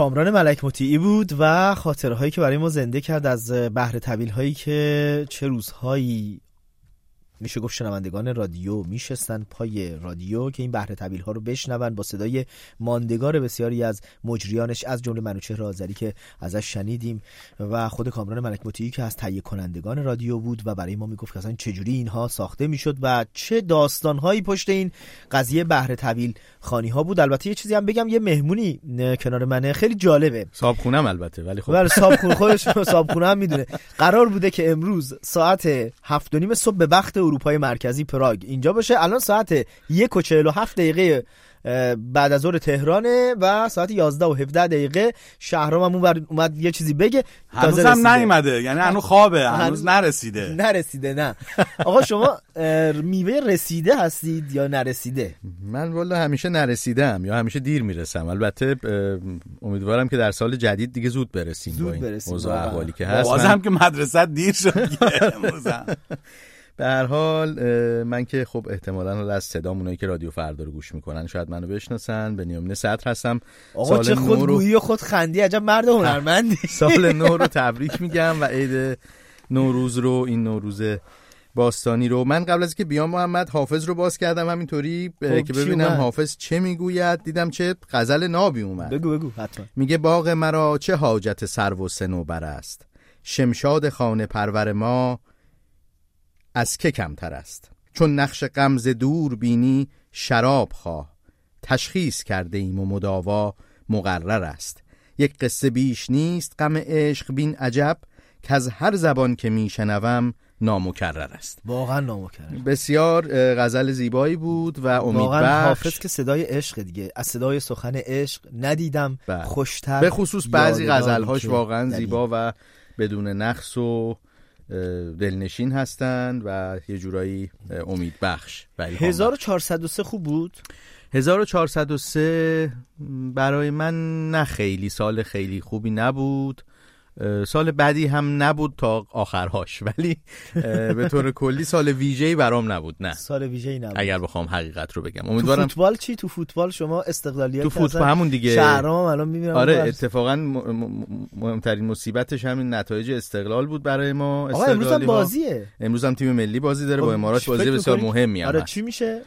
کامران ملک مطیعی بود و خاطره هایی که برای ما زنده کرد از بحر طویل هایی که چه روزهایی میشه گفت شنوندگان رادیو میشستن پای رادیو که این بحر طویل ها رو بشنون با صدای ماندگار بسیاری از مجریانش، از جمله منوچهر آذری که ازش شنیدیم و خود کامران ملک مطیعی که از تهیه کنندگان رادیو بود و برای ما میگفت که اصلا چجوری اینها ساخته میشد و چه داستان هایی پشت این قضیه بحر طویل خانی ها بود. البته یه چیزی هم بگم، یه مهمونی کنار منه خیلی جالبه، صابخونم البته، ولی خب بله صابخونه خودش صابخونه هم میدونه. قرار بوده که امروز ساعت 7:30 صبح به وقت اروپای مرکزی پراگ اینجا باشه. الان ساعت 1:47 بعد از ظهر تهرانه و ساعت 11:17 شهرام هم اومد یه چیزی بگه. هنوز هم نیومده، یعنی هنوز خوابه، هنوز نرسیده. نه آقا شما میوه رسیده هستید یا نرسیده؟ من والا همیشه نرسیدم یا همیشه دیر میرسم. البته امیدوارم که در سال جدید دیگه زود برسیم با این اوضاع احوالی که هست. بازم که مدرسه دیر شد به هر حال من که خب احتمالاً از صدام اونایی که رادیو فردا رو گوش میکنن شاید منو بشناسن. بنیامین صدر هستم. آقا چه خودگویی و خود خندی، عجب مرد هنرمندی. سال نو رو تبریک میگم و عید نوروز رو، این نوروز باستانی رو. من قبل از که بیام محمد حافظ رو باز کردم همینطوری که ببینم حافظ چه میگوید. دیدم چه غزل نابی اومد. بگو حتما. میگه باغ مرا چه حاجت سرو و صنوبر است، شمشاد خانه پرور ما از که کمتر است. چون نقش غمز دور بینی شراب خواه، تشخیص کرده ایم و مداوا مقرر است. یک قصه بیش نیست غم عشق بین عجب، که از هر زبان که میشنوم نامکرر است. واقعا نامکرر. بسیار غزل زیبایی بود و امیدبخش. واقعا حافظ که صدای عشق دیگه، از صدای سخن عشق ندیدم خوشتر. به خصوص بعضی غزلهاش واقعا زیبا و بدون نقص و دلنشین هستند و یه جورایی امیدبخش. 1403 خوب بود. 1403 برای من نه خیلی سال خیلی خوبی نبود، سال بعدی هم نبود تا آخرهاش، ولی به طور کلی سال ویژه‌ای برام نبود. نه سال ویژه‌ای نبود اگر بخوام حقیقت رو بگم. امیدوارم. تو فوتبال چی؟ تو فوتبال شما استقلالیت تو فوتبال همون دیگه شهرام الان می‌بینم. آره اتفاقا مهمترین مصیبتش همین نتایج استقلال بود برای ما. امروز هم بازیه. امروز هم تیم ملی بازی داره با امارات، بازی بسیار مهمی. آره چی میشه؟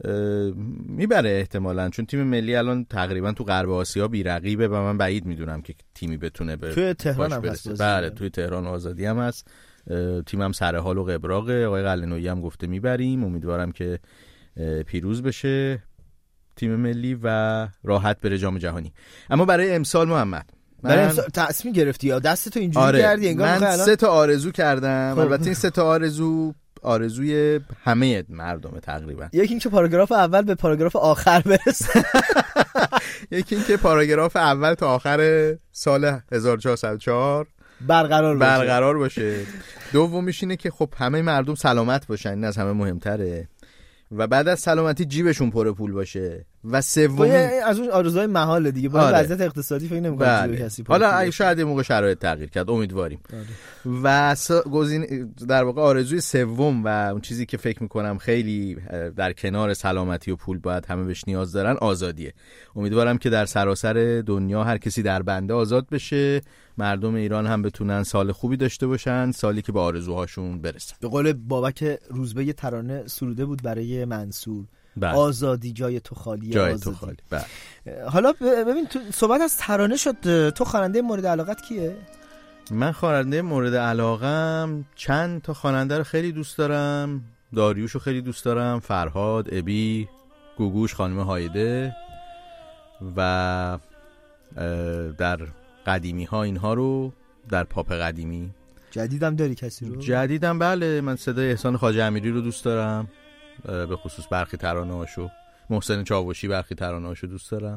میبره احتمالاً، چون تیم ملی الان تقریبا تو غرب آسیا بی‌رقیبه و من بعید میدونم که تیمی بتونه به توی تهران هم هست. بله توی تهران آزادی هم هست. تیمم سر حال و قبراقه. آقای قلعه‌نویی هم گفته میبریم. امیدوارم که پیروز بشه تیم ملی و راحت بره جام جهانی. اما برای امسال محمد برای امسال تصمیم گرفتی یا دستتو اینجوری کردی انگار من 3 تا آرزو کردم. البته این 3 تا آرزوی همه مردمه تقریبا. یکی این که پاراگراف اول به پاراگراف آخر برسه. یکی این که پاراگراف اول تا آخر سال 1404 برقرار باشه. دومیش اینه که خب همه مردم سلامت باشن، این از همه مهمتره، و بعد از سلامتی جیبشون پر پول باشه. و سومی از اون آرزوهای محاله دیگه، با وضعیت اقتصادی فکر نمی‌کنم جیب کسی پر. حالا شاید یه موقع شرایط تغییر کرد، امیدواریم. و در واقع آرزوی سوم و اون چیزی که فکر می‌کنم خیلی در کنار سلامتی و پول باید همه بهش نیاز دارن، آزادیه. امیدوارم که در سراسر دنیا هر کسی در بنده آزاد بشه، مردم ایران هم بتونن سال خوبی داشته باشن، سالی که به آرزوهاشون برسن. به قول بابک روزبه ترانه سروده بود برای منصور، آزادی جای تو خالی، جای تو خالی. حالا ببین تو صحبت از ترانه شد، تو خواننده مورد علاقت کیه؟ من خواننده مورد علاقم چند تا خواننده رو خیلی دوست دارم. داریوشو خیلی دوست دارم، فرهاد، ابی، گوگوش، خانم هایده، و در قدیمی ها اینها رو، در پاپ قدیمی. جدیدم داری کسی رو؟ جدیدم بله، من صدای احسان خواجه امیری رو دوست دارم، به خصوص برخی ترانه‌هاشو. محسن چاوشی برخی ترانه‌هاشو دوست دارم.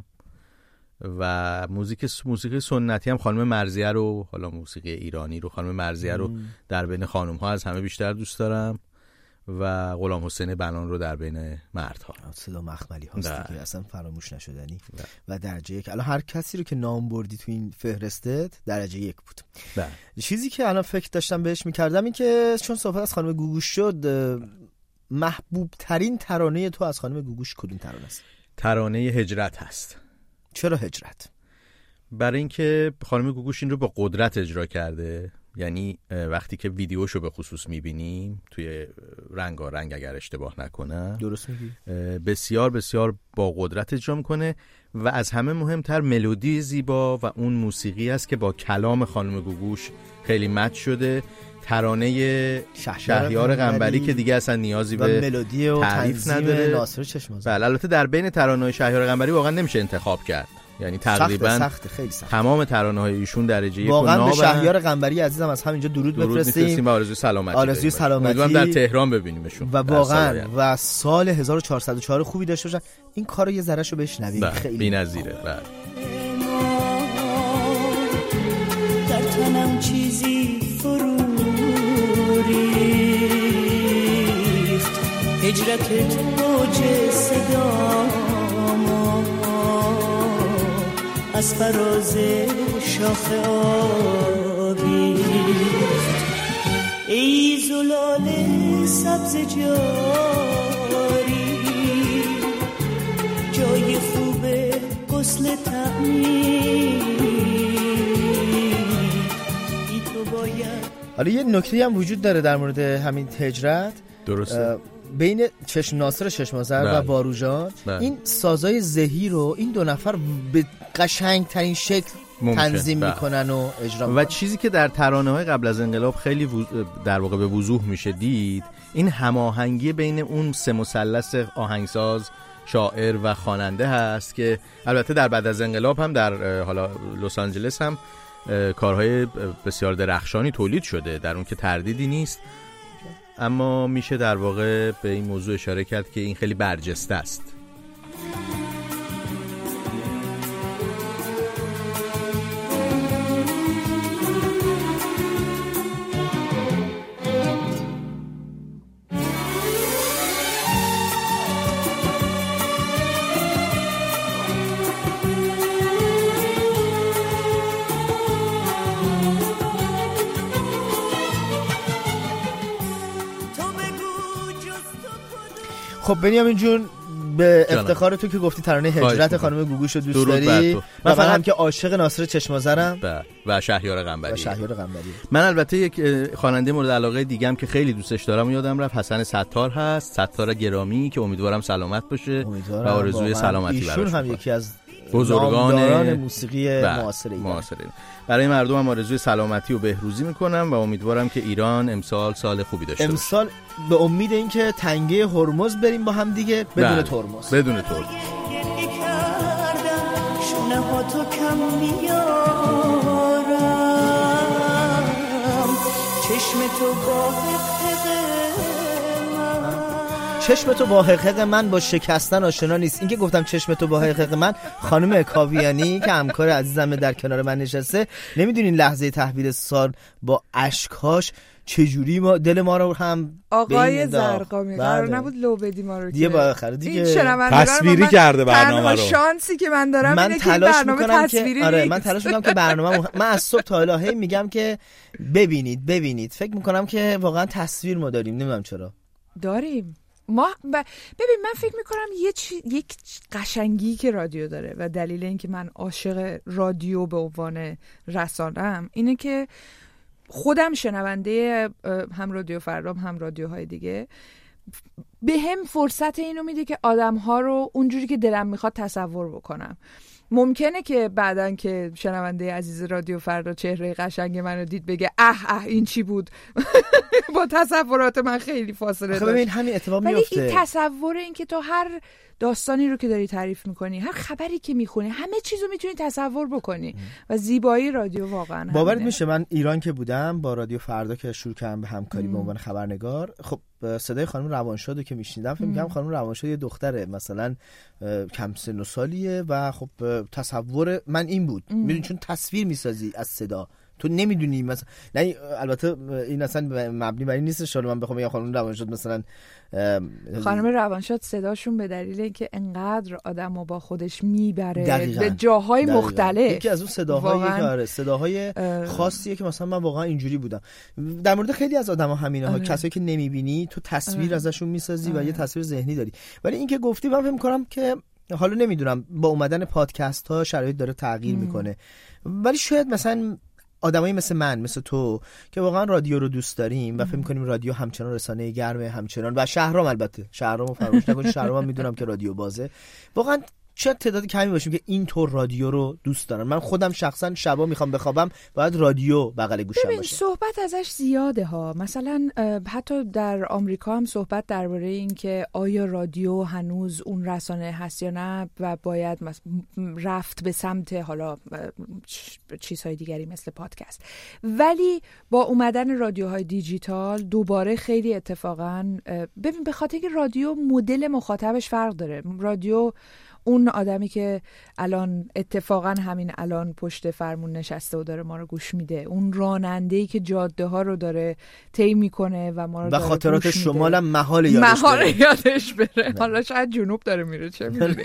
و موسیقی سنتی هم خانم مرضیه رو، حالا موسیقی ایرانی رو، خانم مرضیه رو در بین خانم‌ها از همه بیشتر دوست دارم، و غلام حسین بنان رو در بین مردها. صدا مخملی هاست که اصلا فراموش نشدنی. و درجه 1. الان هر کسی رو که نام بردی تو این فهرستت درجه 1 بود. چیزی که الان فکر داشتم بهش می‌کردم این که چون صحبت از خانم گوگوش شد، محبوب ترین ترانه تو از خانم گوگوش کدوم ترانه است؟ ترانه هجرت هست. چرا هجرت؟ برای اینکه خانم گوگوش این رو با قدرت اجرا کرده. یعنی وقتی که ویدیوشو به خصوص میبینیم توی رنگارنگ اگر اشتباه نکنم، درست میگی، بسیار بسیار با قدرت اجرا میکنه و از همه مهمتر ملودی زیبا و اون موسیقی است که با کلام خانم گوگوش خیلی مچ شده. ترانه شهریار قنبری که دیگه اصلا نیازی به ملودی و تعریف نداره، ناصر چشم‌آذر. بله، البته در بین ترانه‌های شهریار قنبری واقعا نمیشه انتخاب کرد، یعنی تقریبا سخت خیلی سخت. تمام ترانه‌های ایشون درجه یک واقعا به شهریار قنبری عزیزم از همینجا درود بفرستیم و آرزوی سلامتی. امیدوارم در تهران ببینیمشون و واقعا و سال 1404 خوبی داشته باشن. این کارو یه ذرهشو بشنویم، خیلی بی‌نظیره. بله. در تنم چیزی فرو ریخت، هجرتت موج صدامو از فراز شاخه آویخت. ای زلال سبز جاری، جای خوب غسل تعمیر. حالا یه نکته هم وجود داره در مورد همین هجرت، درسته، بین ناصر چشم‌آذر و باروژان. این سازای زهی رو این دو نفر به قشنگترین شکل تنظیم میکنن و اجرا میکنن. و چیزی که در ترانه‌های قبل از انقلاب خیلی در واقع به وضوح میشه دید، این هماهنگی بین اون سه مثلث آهنگساز، شاعر و خواننده هست که البته در بعد از انقلاب هم در حالا لس آنجلس هم کارهای بسیار درخشانی تولید شده، در اون که تردیدی نیست، اما میشه در واقع به این موضوع اشاره کرد که این خیلی برجسته است. خب بنیامین جون، به افتخار تو که گفتی ترانه هجرت خانم گوگوش رو دوست داری، من فقط که عاشق ناصر چشم‌آذرم و شهریار قنبری. من البته یک خواننده مورد علاقه دیگم که خیلی دوستش دارم و یادم رفت، حسن ستار هست، ستار گرامی که امیدوارم سلامت باشه و آرزوی سلامتی براش. ایشون هم یکی از بزرگان موسیقی معاصر ایران. برای مردم هم آرزوی سلامتی و بهروزی میکنم و امیدوارم که ایران امسال سال خوبی داشته باشه. امسال به امید اینکه تنگه هرمز بریم با هم دیگه بدون ترمز. بدون ترمز. شونه ها تو کم میارم، چشم تو با چشم تو با حقیق من با شکستن آشنا نیست. این که گفتم چشم تو با حقیق من، خانم کاویانی که همکار عزیزم در کنار من نشسته، نمیدونین لحظه تحویل سال با اشکاش چجوری ما دل ما رو هم آقای زرقامی قرار نبود لو بدی ما رو دیگه بالاخره دیگه تصویری کرده برنامه رو. شانسی که من دارم من اینه که برنامه تصویری آره من تلاش میکنم که برنامه من از صبح تا حالا هی میگم که ببینید فکر میکنم که واقعا تصویر ما داریم، نمیدونم چرا داریم ما. ببین من فکر میکنم یک قشنگی که رادیو داره و دلیل اینکه من عاشق رادیو به عنوان رسانه‌ام اینه که خودم شنونده هم رادیو فردام هم رادیوهای دیگه، به هم فرصت اینو میده که آدم‌ها رو اونجوری که دلم میخواد تصور بکنم. ممکنه که بعدن که شنونده عزیز رادیو فردا چهره قشنگ منو دید بگه اه این چی بود با تصورات من خیلی فاصله داشت. ببین همین اتفاق میفته. ولی این تصور این که تو هر داستانی رو که داری تعریف میکنی، هر خبری که میخونی، همه چیزو میتونی تصور بکنی و زیبایی رادیو واقعا باورت میشه. من ایران که بودم با رادیو فردا که شروع کردم به همکاری به عنوان خبرنگار، خب صدای خانم روانشادو که میشنیدم فکر می‌کردم خانم روانشاد یه دختره مثلا کم سن و سالیه و خب تصور من این بود. میدونی چون تصویر میسازی از صدا، تو نمیدونی مثلا نه، البته این اصلا مبنی بر این نیست شاید من بخوام بگم خانم روانشاد مثلا خانم روانشاد صداشون به دلیل اینکه انقدر آدمو با خودش میبره به جاهای مختلف، یکی از اون صداهای صداهای خاصیه که مثلا من واقعا اینجوری بودم. در مورد خیلی از آدما همینه ها، کسایی که نمیبینی تو تصویر ازشون میسازی و یه تصویر ذهنی داری. ولی این که گفتی من فکر می‌کنم که حالا نمیدونم با اومدن پادکست ها شرایط داره تغییر میکنه، ولی شاید مثلا آدمایی مثل من، مثل تو که واقعا رادیو رو دوست داریم و فکر می‌کنیم رادیو همچنان رسانه گرمه، همچنان و شهرام، البته شهرامو فراموش نکنید، شهرام میدونم که رادیو بازه، واقعا چه تعداد کمی باشیم که اینطور رادیو رو دوست دارن. من خودم شخصا شبا میخوام بخوابم باید رادیو بغل گوشم باشه. ببین صحبت ازش زیاده ها، مثلا حتی در آمریکا هم صحبت درباره این که آیا رادیو هنوز اون رسانه هست یا نه و باید رفت به سمت حالا چیزهای دیگری مثل پادکست. ولی با اومدن رادیوهای دیجیتال دوباره خیلی اتفاقا ببین به خاطر که رادیو مدل مخاطبش فرق داره. رادیو اون آدمی که الان اتفاقا همین الان پشت فرمون نشسته و داره ما رو گوش میده، اون راننده‌ای که جاده ها رو داره طی میکنه و ما رو و خاطرات شمالم محال یادش بره. حالا شاید جنوب داره میره، چه میدونی.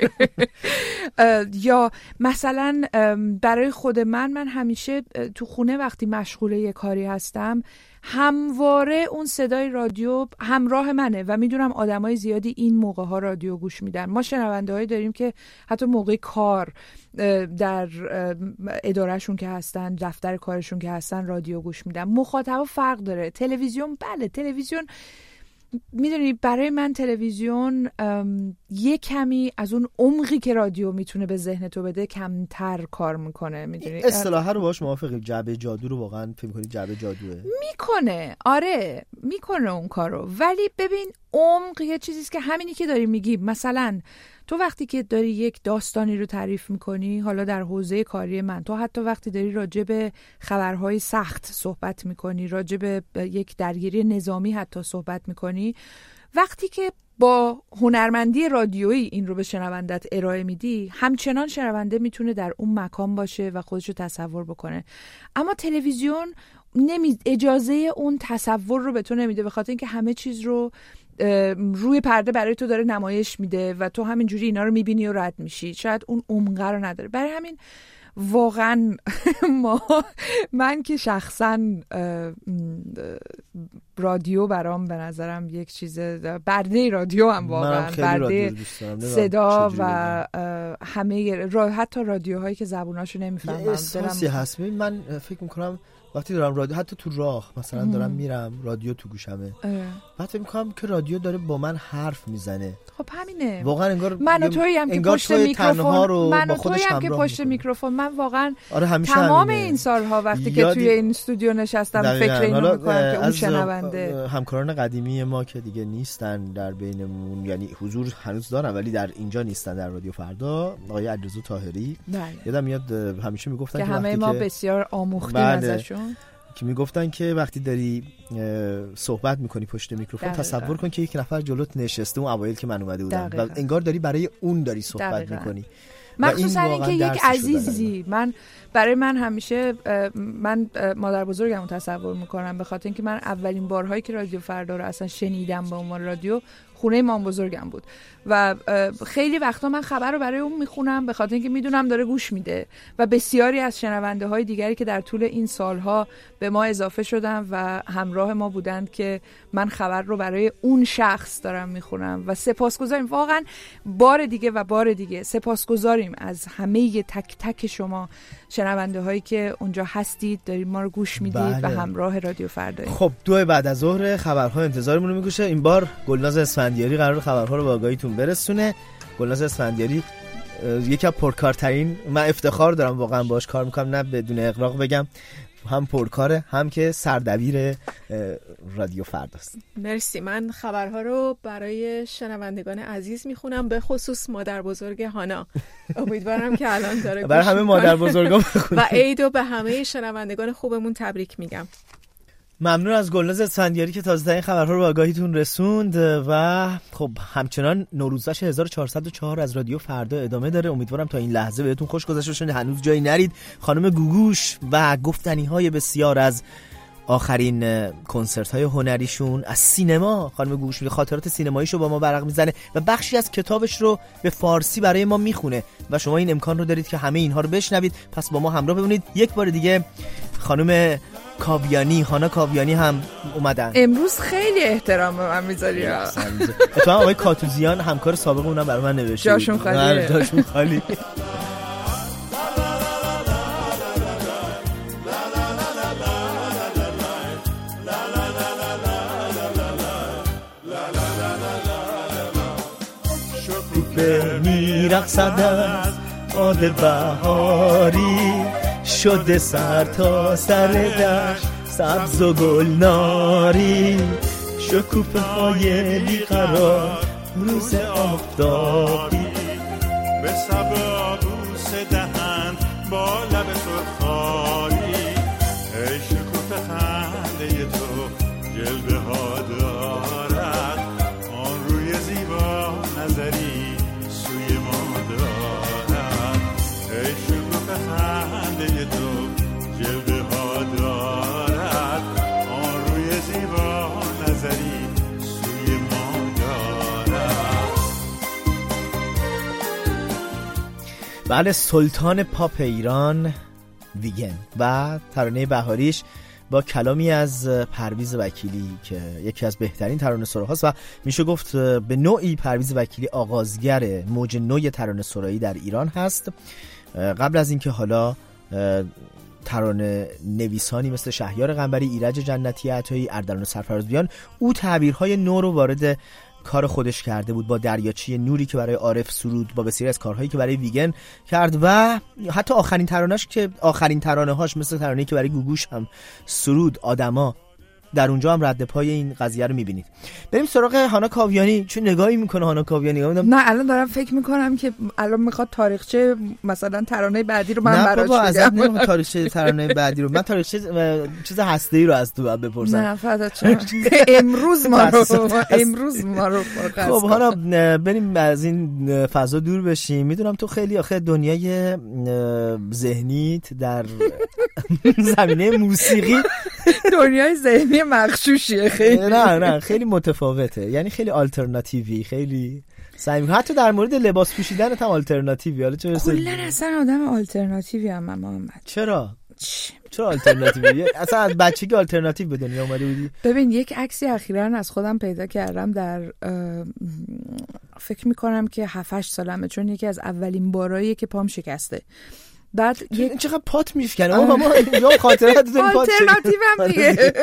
یا مثلا برای خود من همیشه تو خونه وقتی مشغول یه کاری هستم همواره اون صدای رادیو همراه منه و میدونم آدمای زیادی این موقع ها رادیو گوش میدن. ما شنونده‌هایی داریم که حتی موقع کار در ادارهشون که هستن، دفتر کارشون که هستن رادیو گوش میدن. مخاطب فرق داره. تلویزیون، بله تلویزیون میدونی برای من تلویزیون یه کمی از اون عمقی که رادیو میتونه به ذهن تو بده کمتر کار میکنه. میدونی اصطلاحا رو باهاش موافقی؟ جعبه جادو رو واقعا فکر می‌کنی جعبه جادوه؟ میکنه، آره میکنه اون کارو، ولی ببین عمق یه چیزیست که همینی که داری میگی. مثلا تو وقتی که داری یک داستانی رو تعریف میکنی، حالا در حوزه کاری من، تو حتی وقتی داری راجع به خبرهای سخت صحبت میکنی، راجع به یک درگیری نظامی حتی صحبت میکنی، وقتی که با هنرمندی رادیویی این رو به شنوندت ارائه میدی، همچنان شنونده میتونه در اون مکان باشه و خودش رو تصور بکنه. اما تلویزیون اجازه اون تصور رو به تو نمیده، به خاطر اینکه همه چیز رو روی پرده برای تو داره نمایش میده و تو همینجوری اینا رو میبینی و رد میشی. شاید اون عمق رو نداره. برای همین واقعا من که شخصا رادیو برام به نظرم یک چیز برده رادیو هم واقعا برده صدا و همه حتی رادیوهایی که زبوناشو نمیفهمم احساسی هست. من فکر میکنم وقتی دارم رادیو، حتی تو راه مثلا دارم میرم رادیو تو گوشمه، بعد فکر میکنم که رادیو داره با من حرف میزنه. خب همینه واقعا انگار من و تویی هم که پشت میکروفون، من و تویی هم که پشت میکروفون. من واقعا تمام این سالها وقتی که توی این استودیو نشستم فکر اینو میکنم که اون شنونده. همکاران قدیمی ما که دیگه نیستن در بینمون، یعنی حضور هنوز دارن ولی در اینجا نیستن در رادیو فردا، آقای علیرضا طاهری، یادم میاد همیشه میگفتن که همه ما بسیار آموختیم ازشون، که میگفتن که وقتی داری صحبت میکنی پشت میکروفون تصور کن که یک نفر جلوت نشسته، اون اوایل که من اومده بودم، و انگار داری برای اون داری صحبت میکنی. مخصوصا اینکه یک عزیزی، برای من همیشه من مادر بزرگمو تصور میکنم، به خاطر اینکه من اولین بارهایی که رادیو فردا رو اصلا شنیدم به عنوان رادیو خونه مام بزرگم بود و خیلی وقتا من خبر رو برای اون میخونم به خاطر اینکه میدونم داره گوش میده و بسیاری از شنونده های دیگری که در طول این سالها به ما اضافه شدن و همراه ما بودند که من خبر رو برای اون شخص دارم میخونم و سپاسگزاریم واقعا بار دیگه سپاسگزاریم از همه تک تک شما شنونده هایی که اونجا هستید، دارید ما رو گوش میدید و همراه رادیو فردا. خب 2 بعد از ظهر خبرها انتظارمون رو میگوشه. این بار گلناز اسفندیاری قرار خبرها رو به آگاهیتون برسونه. گلناز اسفندیاری یکی از پرکارترین، من افتخار دارم واقعا باش کار میکنم، نه بدون اغراق بگم، هم پرکاره هم که سردبیر رادیو فرداست. مرسی. من خبرها رو برای شنوندگان عزیز میخونم، به خصوص مادر بزرگ هانا. امیدوارم که الان داره برای همه مادر بزرگا بخونم و عیدو به همه شنوندگان خوبمون تبریک میگم. ممنون از گلناز اسفندیاری که تازه این خبرها رو به آگاهیتون رسوند و خب همچنان نوروزش 1404 از رادیو فردا ادامه داره. امیدوارم تا این لحظه بهتون خوش گذشته باشه. هنوز جایی نرید. خانم گوگوش و گفتنی‌های بسیار از آخرین کنسرت‌های هنریشون، از سینما، خانم گوگوش خاطرات سینماییشو با ما برق میزنه و بخشی از کتابش رو به فارسی برای ما میخونه و شما این امکان رو دارید که همه اینها رو بشنوید. پس با ما همراه بمونید. یک بار دیگه خانم کاویانی، هانا کاویانی هم اومدن. امروز خیلی احترام به من میذاری. تو آقای کاتوزیان همکار سابق اونم برای من نوشته جاشون خالیه. جاشون خالی. میرقصد از باد بهاری، شده سر تا سر دشت سبز و گلناری، شکوفه های بیقرار روز آفتابی، به سبا بوسه دهند با لب سرخالی، ای شکوفه خنده تو جلوه ها دارد، آن روی زیبا نظری سوی ما دارد، ای شکوفه خنده تو جلوه ها دارد، آن روی زیبا نظری سوی ما دارد. بله، سلطان پاپ ایران ویگن و ترانه بهاریش با کلامی از پرویز وکیلی که یکی از بهترین ترانه‌سراهاست و میشه گفت به نوعی پرویز وکیلی آغازگر موج نوی ترانه‌سرایی در ایران هست. قبل از اینکه حالا ترانه نویسانی مثل شهریار قنبری، ایرج جنتی عطایی، اردلان سرفراز بیان، او تعبیرهای نو رو وارد کار خودش کرده بود، با دریاچه نوری که برای عارف سرود، با بسیاری از کارهایی که برای ویگن کرد و حتی آخرین ترانه‌اش که آخرین ترانه‌هاش مثل ترانه‌ای که برای گوگوش هم سرود، آدما، در اونجا هم رد پای این قضیه رو می‌بینید. بریم سراغ هانا کاویانی. چه نگاهی میکنه هانا کاویانی؟ نه الان دارم فکر میکنم که الان میخواد تاریخچه مثلا ترانه بعدی رو من براش بگم. نه بابا، ازت تاریخچه ترانه بعدی رو، من تاریخچه چیز هسته‌ای رو از تو بپرسم. نه فقط امروز ما رو خب هانا بریم از این فضا دور بشیم. میدونم تو خیلی آخه دنیای ذهنیت در زمینه موسیقی دنیای ذهنی مغشوشیه خیلی. نه خیلی متفاوته، یعنی خیلی آلترناتیوی، خیلی سعی حتی در مورد لباس پوشیدنت هم آلترناتیوی. حالا چرا کلا اصلا آدم آلترناتیوی ام محمد؟ چرا آلترناتیوی؟ اصلا از بچگی آلترناتیو به دنیا اومده بودی؟ ببین یک عکسی اخیراً از خودم پیدا کردم در فکر میکنم که 7-8 سالمه، چون یکی از اولین باراییه که پام شکسته. بعد چقدر پات میشکنه ماما، یا خاطرات آلترناتیوم دیگه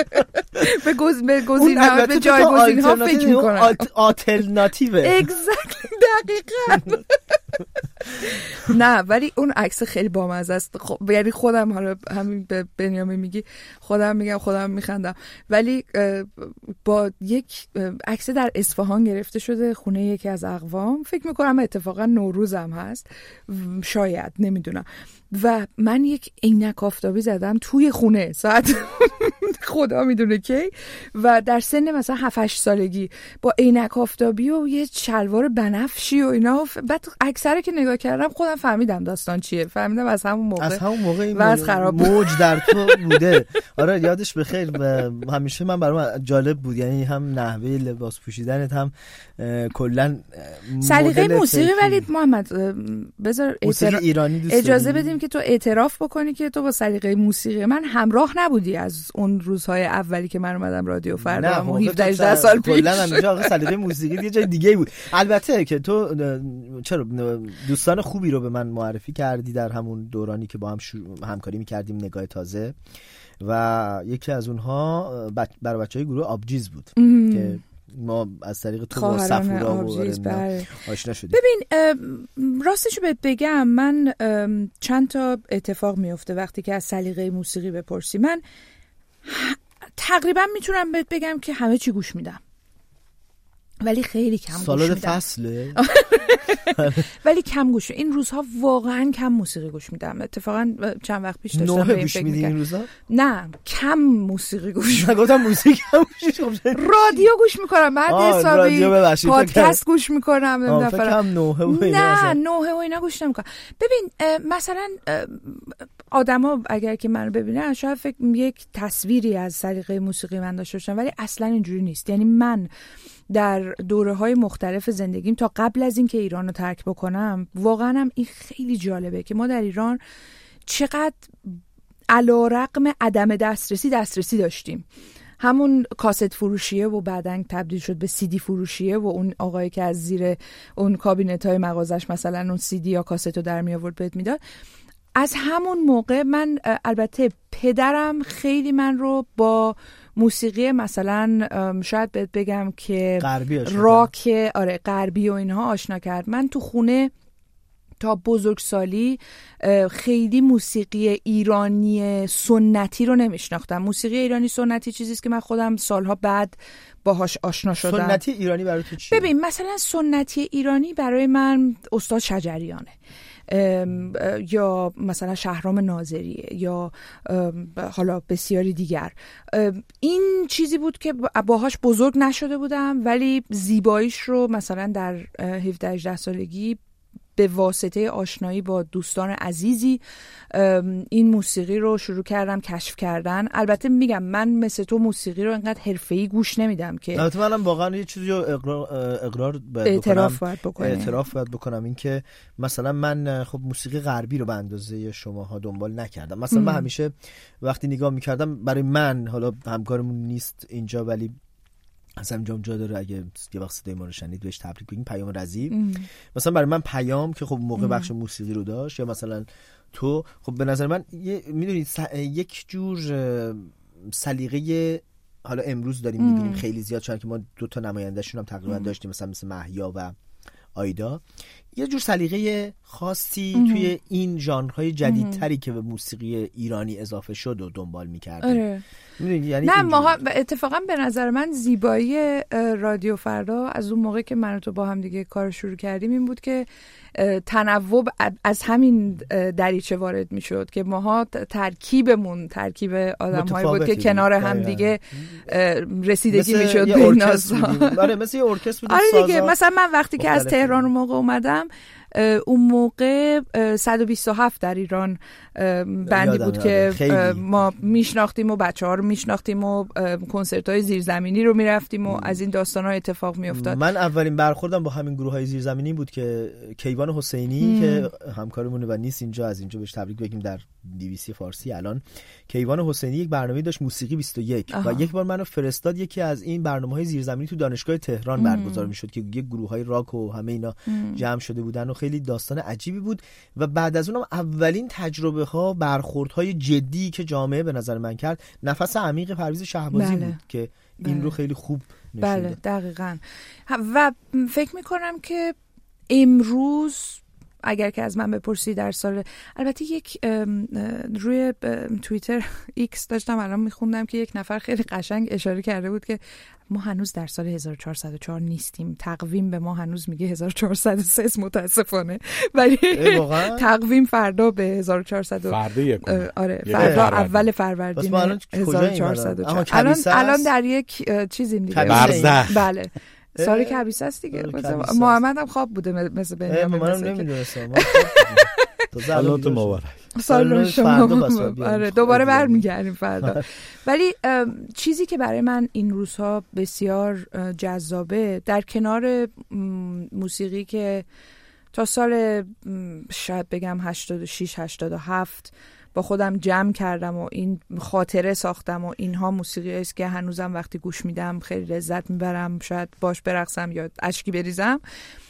به گزینه‌ها، به جایگزین‌ها فکر می‌کنم. آلترناتیو اگزکتلی، دقیقاً. نه ولی اون عکس خیلی بامزه است. یعنی خودم حالا همین به بنیامین میگی، خودم میگم، خودم میخندم، ولی با یک عکس در اصفهان گرفته شده، خونه یکی از اقوام، فکر میکنم اتفاقا نوروزم هست، شاید، نمیدونم، و من یک عینک آفتابی زدم توی خونه ساعت خدا میدونه کی، و در سن مثلا 7-8 سالگی با عینک آفتابی و یه شلوار بنفشی و اینا. بعد اکثر که نگاه کردم خودم فهمیدم داستان چیه، فهمیدم از همون موقع این خراب موج در تو بوده. آره یادش بخیر. همیشه من برام جالب بود، یعنی هم نحوه لباس پوشیدنت، هم کلا سلیقه موسیقی. ولی محمد بذار ایرانی اجازه بدیم که تو اعتراف بکنی که تو با سلیقه موسیقی من همراه نبودی از اون روزهای اولی که من اومدم رادیو فردا 17-18 سال پیش. کلا همیشه سلیقه موسیقی یه جای دیگه بود. البته که تو چرا دوستان خوبی رو به من معرفی کردی در همون دورانی که با هم همکاری می‌کردیم، نگاه تازه، و یکی از اونها برای بچهای گروه آبجیز بود که ما از طریق تو با صفورا و آشنا شدیم. ببین راستشو بهت بگم، من چند تا اتفاق میفته وقتی که از سلیقه موسیقی بپرسی. من تقریبا میتونم بهت بگم که همه چی گوش میدم، ولی خیلی کم گوش میدم. سالاد فصله ولی کم گوش. این روزها واقعا کم موسیقی گوش میدم. اتفاقا چند وقت پیش داشتم به این فکر می‌کردم. این روزها نه کم موسیقی گوش می‌کنم. گفتم موسیقی کم گوش می‌کنم. رادیو گوش می‌کنم، بعد حسابی پادکست گوش می‌کنم، نمیدونم فقط نوحه و اینا. نه نوحه و اینا گوش نمی‌کنم. ببین مثلا آدما اگر که منو ببینن شاید فکر یک تصویری از سلیقه موسیقی من داشته باشن، ولی اصلا اینجوری نیست. یعنی من در دوره‌های مختلف زندگیم تا قبل از اینکه ایران رو ترک بکنم، واقعا هم این خیلی جالبه که ما در ایران چقدر علیرغم عدم دسترسی داشتیم. همون کاست فروشیه و بعدن تبدیل شد به CD فروشیه و اون آقایی که از زیر اون کابینت‌های مغازش مثلا اون CD یا کاست رو در می آورد بهت میداد. از همون موقع من، البته پدرم خیلی من رو با موسیقی مثلا شاید بهت بگم که راک غربی و اینها آشنا کرد. من تو خونه تا بزرگسالی خیلی موسیقی ایرانی سنتی رو نمیشناختم. موسیقی ایرانی سنتی چیزی است که من خودم سالها بعد باهاش آشنا شدم. سنتی ایرانی برای تو چیه؟ ببین مثلا سنتی ایرانی برای من استاد شجریانه، یا مثلا شهرام ناظریه، یا حالا بسیاری دیگر. این چیزی بود که باهاش بزرگ نشده بودم، ولی زیباییش رو مثلا در 17-18 سالگی به واسطه آشنایی با دوستان عزیزی این موسیقی رو شروع کردم کشف کردن. البته میگم من مثل تو موسیقی رو انقدر حرفه‌ای گوش نمیدم که البته منم واقعا یه چیزی رو اقرار اعتراف باید بکنم این که مثلا من خب موسیقی غربی رو به اندازه شماها دنبال نکردم. مثلا من همیشه وقتی نگاه میکردم، برای من، حالا همکارمون نیست اینجا ولی اصلا اینجا جا داره، اگه یه وقت صدای ما رو شنید بهش تبریک بگیم، پیام رضی. مثلا برای من پیام که خب موقع بخش موسیقی رو داشت، یا مثلا تو، خب به نظر من میدونید یک جور سلیقه حالا امروز داریم میبینیم خیلی زیاد، چون که ما 2 نماینده‌شون هم تقریبا داشتیم، مثل مهیا و آیدا. یه جور سلیقه خاصی توی این ژانرهای جدیدتری که به موسیقی ایرانی اضافه شد و دنبال می‌کردیم. یعنی نه ما اتفاقا به نظر من زیبایی رادیو فردا از اون موقع که من و تو با هم دیگه کار شروع کردیم این بود که تنوع از همین دریچه وارد میشد که ماها ترکیب آدم‌هایی بود که کنار هم دیگه رسیدگی میشد به این داستان. آره مثل یه ارکستر بود. آره دیگه، مثلا من وقتی که از تهران اون موقع اومدم، اون موقع 127 در ایران بندی بود که ما میشناختیم و بچه‌ها رو میشناختیم و کنسرت‌های زیرزمینی رو میرفتیم و از این داستان‌ها اتفاق میافتاد. من اولین برخوردم با همین گروه‌های زیرزمینی بود که کیوان حسینی که همکارمونه و نیست اینجا، از اینجا بهش تبریک بگیم، در BBC فارسی الان. کیوان حسینی یک برنامه داشت، موسیقی 21 و یک بار منو فرستاد یکی از این برنامه‌های زیرزمینی تو دانشگاه تهران برگزار میشد که یک گروه‌های راک و همه اینا جمع شده بودن و خیلی داستان عجیبی بود. و بعد از اونم اولین تجربه ها، برخورد های جدی که جامعه به نظر من کرد، نفس عمیق پرویز شهبازی بود که این رو خیلی خوب نشون داد. بله دقیقاً. و فکر میکنم که امروز اگر که از من بپرسی در سال، البته یک روی توییتر ایکس داشتم الان میخوندم که یک نفر خیلی قشنگ اشاره کرده بود که ما هنوز در سال 1404 نیستیم، تقویم به ما هنوز میگه 1403 متاسفانه، ولی تقویم فردا به 1400 آره فردا اول فروردین 1404 الان در یک چیزیم دیگه برزخ. بله سال کبیسه است دیگه. محمد هم خواب بوده مثل بنیامین. منم نمیدونستم. سالات مبارک. سال شما. آره دوباره برمیگردیم فردا. ولی چیزی که برای من این روزها بسیار جذابه، در کنار موسیقی که تا سال شاید بگم 86-87 با خودم جمع کردم و این خاطره ساختم و اینها موسیقی است که هنوزم وقتی گوش میدم خیلی لذت میبرم، شاید باش برقصم یا اشکی بریزم.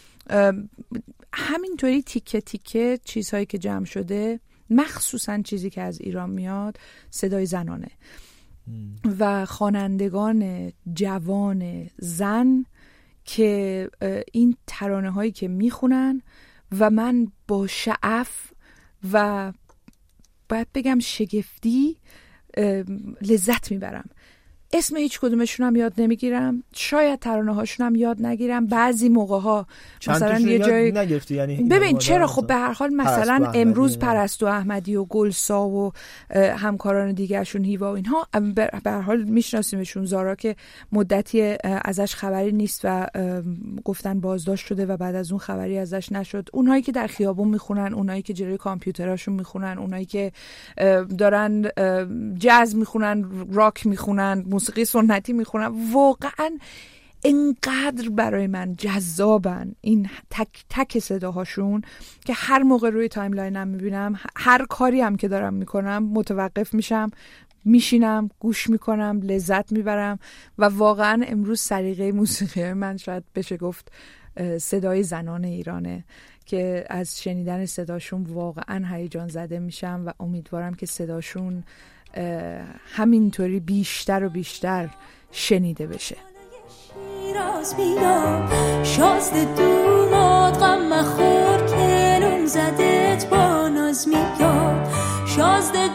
همینطوری تیکه تیکه چیزهایی که جمع شده، مخصوصا چیزی که از ایران میاد، صدای زنانه و خوانندگان جوان زن که این ترانه هایی که میخونن و من با شعف و باید بگم شگفتی لذت میبرم. اسم هیچ کدومشون هم یاد نمیگیرم، شاید ترانه هاشون هم یاد نگیرم. بعضی موقع ها مثلا یه جای نگرفتی، یعنی ببین چرا، خب به هر حال مثلا امروز پرستو احمدی و گلسا و همکاران دیگرشون، هیوا و اینها، به هر حال میشناسیمشون. زارا که مدتی ازش خبری نیست و گفتن بازداشت شده و بعد از اون خبری ازش نشد. اونهایی که در خیابون میخونن، اونهایی که جلوی کامپیوتراشون میخونن، اونهایی که دارن جاز میخونن، راک میخونن، موسیقی سنتی میخونن، واقعا اینقدر برای من جذابن این تک تک صداهاشون که هر موقع روی تایملاینم میبینم، هر کاری هم که دارم میکنم متوقف میشم، میشینم گوش میکنم، لذت میبرم. و واقعا امروز سلیقه موسیقی من شاید بشه گفت صدای زنان ایرانه که از شنیدن صداشون واقعا هیجان زده میشم و امیدوارم که صداشون همینطوری بیشتر و بیشتر شنیده بشه. شیراز بیدار شازده دوماد غم مخور که نون زدت با ناز میاد. شازده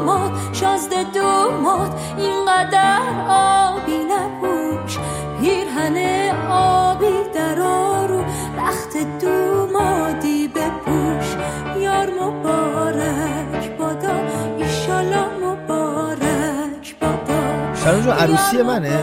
دوماد اینقدر آبی نپوش، پیرهن آبی در آرو رخت دومادی بپوش. یار مبارک بادا ایشالا مبارک بادا. شنوز رو عروسی منه.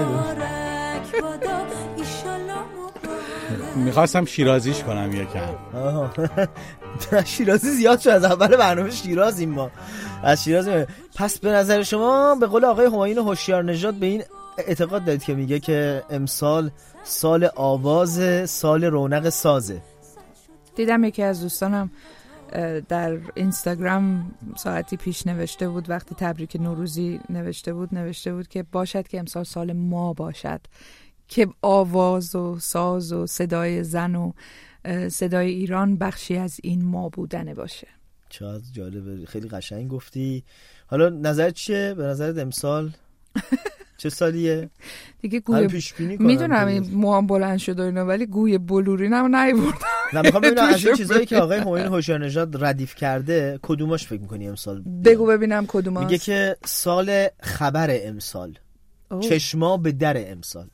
میخواستم شیرازیش کنم یکم. شیرازی زیاد شد، از اول برنامه شیرازیم ما، از شیراز. پس به نظر شما به قول آقای همایون هوشیار نژاد به این اعتقاد دارید که میگه که امسال سال آواز، سال رونق سازه؟ دیدم یکی از دوستانم در اینستاگرام ساعتی پیش نوشته بود، وقتی تبریک نوروزی نوشته بود که باشد که امسال سال ما باشد، که آواز و ساز و صدای زن و صدای ایران بخشی از این ما بودنه باشه. چقدر جالبه، خیلی قشنگ گفتی. حالا نظرت چیه؟ به نظرت امسال چه سالیه؟ دیگه گوی میدونم این موام بلند شد و اینا، ولی گوی بلورین هم نیوردم. نه میخوام ببینم از این چیزایی که آقای همایون هوشیار نژاد ردیف کرده کدوماش فکر می‌کنی امسال؟ بگو ببینم کدوماست. میگه که سال خبر امسال، چشما به در امسال.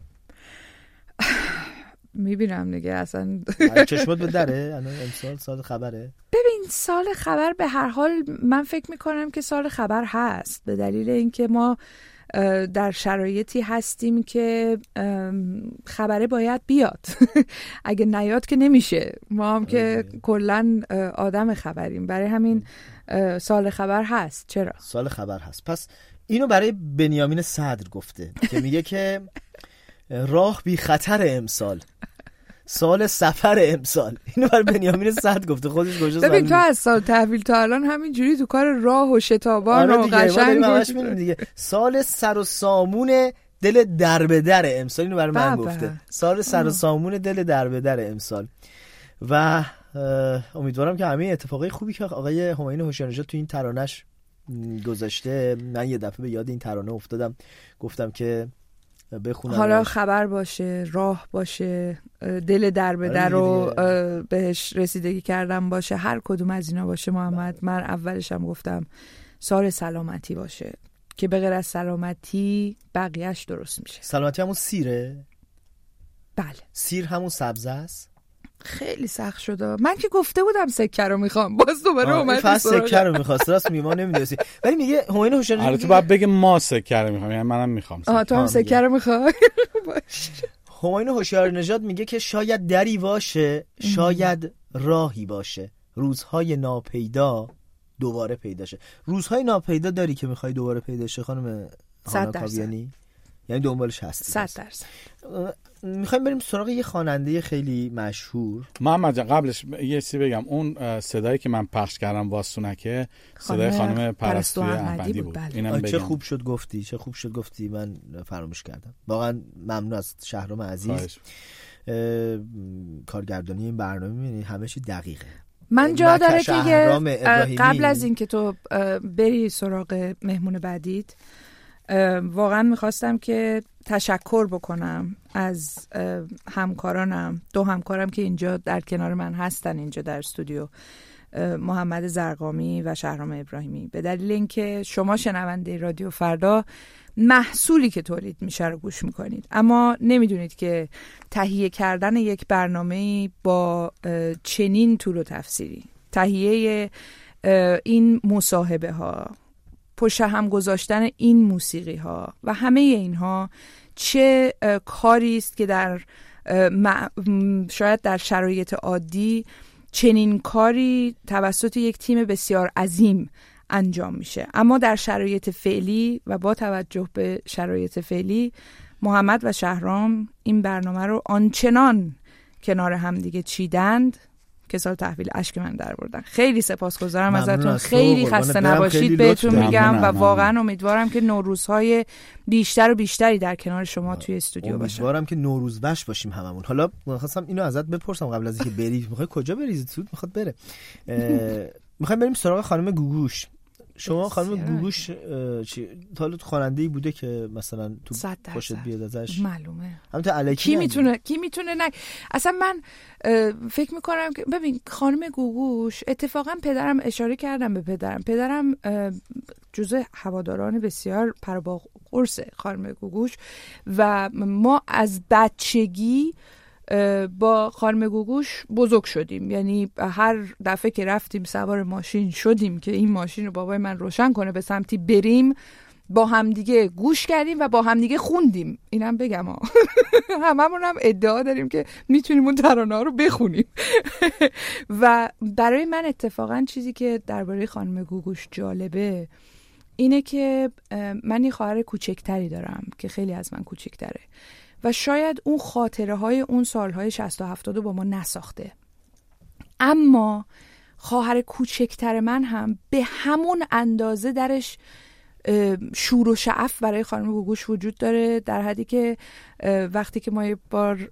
میبینم دیگه اصلا چشمات به دره الان امسال سال خبره. ببین سال خبر به هر حال من فکر میکنم که سال خبر هست، به دلیل اینکه ما در شرایطی هستیم که خبره باید بیاد. اگه نیاد که نمیشه. ما هم که کلن آدم خبریم، برای همین سال خبر هست. چرا؟ سال خبر هست. پس اینو برای بنیامین صدر گفته که میگه که راه بی خطر امسال، سال سفر امسال. اینو برای بنیامین صدر گفته، خودش گوشه. ببین تو از سال تحویل تا الان همینجوری تو کار راه و شتابان و قشنگ دیگه. سال سر و سامون دل در به در امسال. اینو برای من گفته، سال سر و سامون دل در به در امسال. و امیدوارم که همه اتفاقای خوبی که آقای همایون هوشیار نژاد تو این ترانه‌اش گذاشته، من یه دفعه به یاد این ترانه افتادم، گفتم که بخونم. حالا خبر باشه، راه باشه، دل در به در رو بهش رسیدگی کردم باشه، هر کدوم از اینا باشه محمد، من اولش هم گفتم سال سلامتی باشه، که به غیر از سلامتی بقیهش درست میشه. سلامتی همون سیره؟ بله. سیر همون سبزه است؟ خیلی سخت شده. من که گفته بودم سکه رو میخوام، باز دوباره اومد فقط سکه رو میخواست. راست میگه ما نمیدونیم. ولی میگه همایون هوشیار نژاد تو باید بگه ما سکه رو میخوام، یعنی منم میخوام. تو هم سکه رو میخوای؟ باشه. همایون هوشیار نژاد میگه که شاید دری باشه، شاید راهی باشه، روزهای ناپیدا دوباره پیدا شه. روزهای ناپیدا داری که میخوای دوباره پیدا شه خانم هانا کاویانی؟ یعنی دنبالش هستی؟ 100%. میخوایم بریم سراغ یه خواننده خیلی مشهور. محمد جان قبلش یه چیزی بگم، اون صدایی که من پخش کردم واسونکه صدای خانم پرستو احمدی بود. اینم بگم. چه خوب شد گفتی، من فراموش کردم. واقعا ممنون از شهرام عزیز. کارگردانی این برنامه می‌بینی همه چی دقیقه. من جا داره که قبل از اینکه تو بری سراغ مهمون بعدیت، واقعا میخواستم که تشکر بکنم از همکارانم، 2 همکارم که اینجا در کنار من هستن اینجا در استودیو، محمد زرقامی و شهرام ابراهیمی، به دلیل اینکه شما شنونده رادیو فردا محصولی که تولید میشه رو گوش میکنید، اما نمیدونید که تهیه کردن یک برنامه با چنین طول و تفسیری، تهیه این مصاحبه ها، پشت هم گذاشتن این موسیقی ها و همه اینها چه کاری است که در شاید در شرایط عادی چنین کاری توسط یک تیم بسیار عظیم انجام میشه، اما در شرایط فعلی و با توجه به شرایط فعلی محمد و شهرام این برنامه رو آنچنان کنار هم دیگه چیدند که سال تحویل اشک من در بردن. خیلی سپاسگزارم ازتون، خیلی خسته نباشید بهتون میگم و واقعا امیدوارم که نوروزهای بیشتر و بیشتری در کنار شما توی استودیو باشه. امیدوارم که نوروز وش باشیم هممون. حالا می‌خواستم اینو ازت بپرسم قبل از اینکه بری، می‌خوای کجا بری؟ زود می‌خواد بره. می‌خوایم بریم سراغ خانم گوگوش. شما خانم گوگوش تا خواننده‌ای بوده که مثلا تو خوشت بیاد ازش؟ معلومه. همونطور الکی کی میتونه نه. اصلا من فکر میکنم که ببین خانم گوگوش، اتفاقا پدرم اشاره کردم به پدرم جزء هواداران بسیار پربا قرص خانم گوگوش و ما از بچگی با خانم گوگوش بزرگ شدیم. یعنی هر دفعه که رفتیم سوار ماشین شدیم که این ماشین رو بابای من روشن کنه به سمتی بریم، با همدیگه گوش کردیم و با همدیگه خوندیم. اینم بگم هممون هم ادعا داریم که میتونیم اون ترانه‌ها رو بخونیم. و برای من اتفاقا چیزی که درباره خانم گوگوش جالبه اینه که من یه خواهر کوچکتری دارم که خیلی از من کوچکتره و شاید اون خاطره های اون سالهای 60 و 70 رو با ما نساخته، اما خواهر کوچکتر من هم به همون اندازه درش شور و شعف برای خانم گوگوش وجود داره، در حدی که وقتی که ما یه بار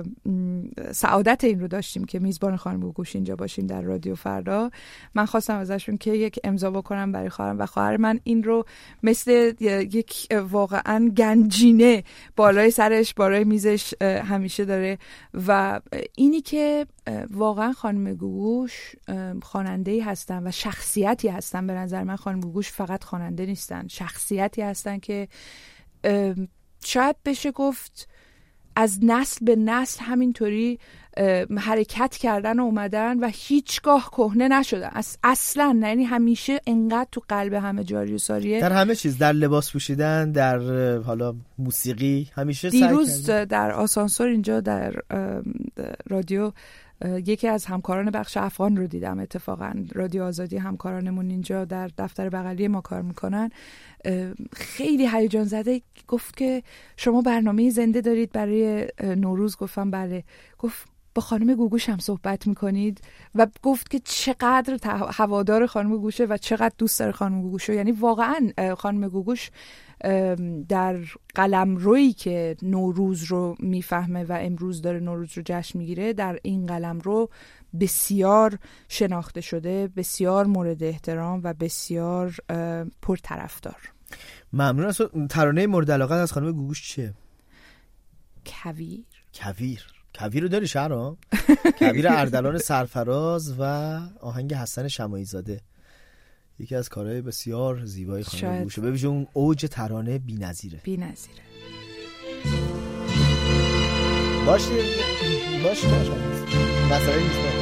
سعادت این رو داشتیم که میزبان خانم گوگوش اینجا باشیم در رادیو فردا، من خواستم ازشون که یک امضا بکنم برای خواهرم و خواهر من این رو مثل یک واقعا گنجینه بالای سرش، بالای میزش همیشه داره. و اینی که واقعا خانم گوگوش خواننده‌ای هستن و شخصیتی هستن. به نظر من خانم گوگوش فقط خواننده نیستن، شخصیتی هستن که شاید بشه گفت از نسل به نسل همینطوری حرکت کردن و اومدن و هیچگاه کهنه نشدن اصلا. یعنی همیشه انقدر تو قلب همه جاری و ساریه، در همه چیز، در لباس پوشیدن، در حالا موسیقی همیشه. دیروز در آسانسور اینجا در رادیو یکی از همکاران بخش افغان رو دیدم، اتفاقا رادیو آزادی همکارانمون اینجا در دفتر بغلی ما کار میکنن. خیلی هیجان زده گفت که شما برنامه زنده دارید برای نوروز؟ گفتم بله. گفت با خانم گوگوش هم صحبت میکنید؟ و گفت که چقدر هوادار خانم گوگوشه و چقدر دوست داره خانم گوگوشه. یعنی واقعا خانم گوگوش در قلمرویی که نوروز رو میفهمه و امروز داره نوروز رو جشن میگیره، در این قلمرو بسیار شناخته شده، بسیار مورد احترام و بسیار پرطرفدار. ممنون. از ترانه مورد علاقه از خانم گوگوش چیه؟ کویر رو داری شهرام؟ کویر اردلان سرفراز و آهنگ حسن شماعی زاده، یکی از کارهای بسیار زیبای خانم گوگوشه. ببینید اون اوج ترانه بی‌نظیره. باشه مسئله نیست.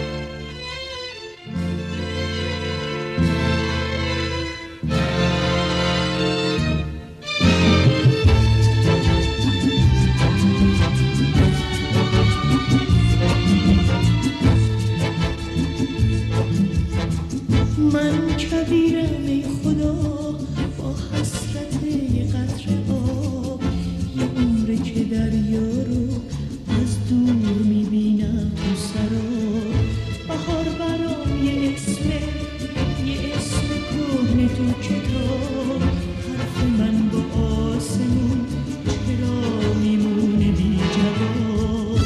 من کبیرم ای خدا با حسرت یه قطره آب، یه عمره که دریا رو از دور میبینم تو سراب. بهار برام یه اسم کهنه تو کتاب، حرف من با آسمون چرا میمونه بی جواب.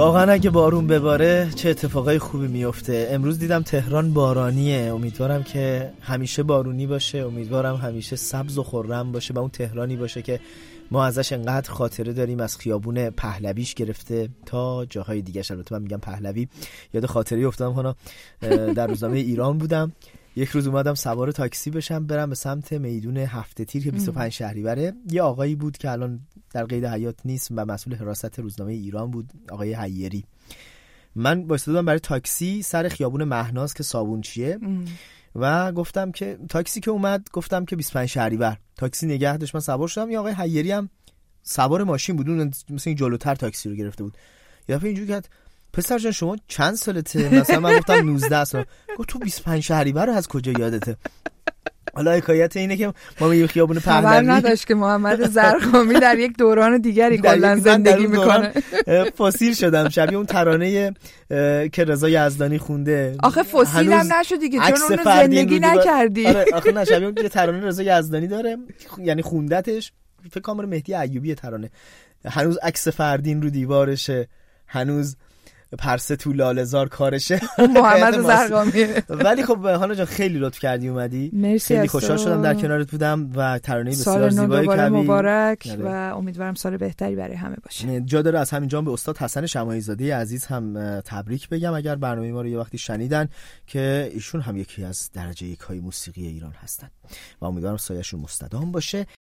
واقعا اگه بارون بباره چه اتفاقای خوبی میفته. امروز دیدم تهران بارانیه، امیدوارم که همیشه بارونی باشه، امیدوارم همیشه سبز و خرم باشه و اون تهرانی باشه که ما ازش انقدر خاطره داریم، از خیابون پهلویش گرفته تا جاهای دیگه. البته من میگم پهلوی، یاد خاطره افتادم کنم. در روزنامه ایران بودم، یک روز اومدم سوار تاکسی بشم برم به سمت میدون هفته تیر که 25 شهریوره. یه آقایی بود که الان در قید حیات نیست و مسئول حراست روزنامه ایران بود، آقای حیری. من وایسادم برای تاکسی سر خیابون مهناز که صابونچیه و گفتم که تاکسی که اومد گفتم که 25 شهریور. تاکسی نگه داشت، من سوار شدم. یه آقای حیری هم سوار ماشین بود، اون مثلا جلوتر تاکسی رو گرفته بود. یه دفعه اینجوری کرد پسر جان شما چند سالته؟ مثلا من گفتم 19 سال. گفت تو 25 شهریور رو از کجا یادته؟ حالا حکایت اینه که ما میگیم خیابون پهلوی، خبر نداشت که محمد زرقامی در یک دوران دیگری کلا زندگی میکنه. فاسیل شدم شبیه اون ترانه که رضا یزدانی خونده. آخه فاسیل هم نشد دیگه چون اون زندگی نکردی. آره آخه نه، شبیه اون ترانه رضا یزدانی داره، یعنی خوندتش فکر کنم مهدی ایوبی ترانه. هنوز عکس فردین رو دیوارشه، هنوز پرسه تو لاله‌زار کارشه. محمد زرقامی. ولی خب هانا جان خیلی لطف کردی اومدی، خیلی خوشحال شدم در کنارت بودم و ترانه بسیار زیبایی کردی. مبارک و امیدوارم سال بهتری برای همه باشه. جا داره از همینجا به استاد حسن شماعی زاده عزیز هم تبریک بگم اگر برنامه ما رو یه وقتی شنیدن، که ایشون هم یکی از درجه یک‌های موسیقی ایران هستن و امیدوارم سایه‌شون مستدام باشه.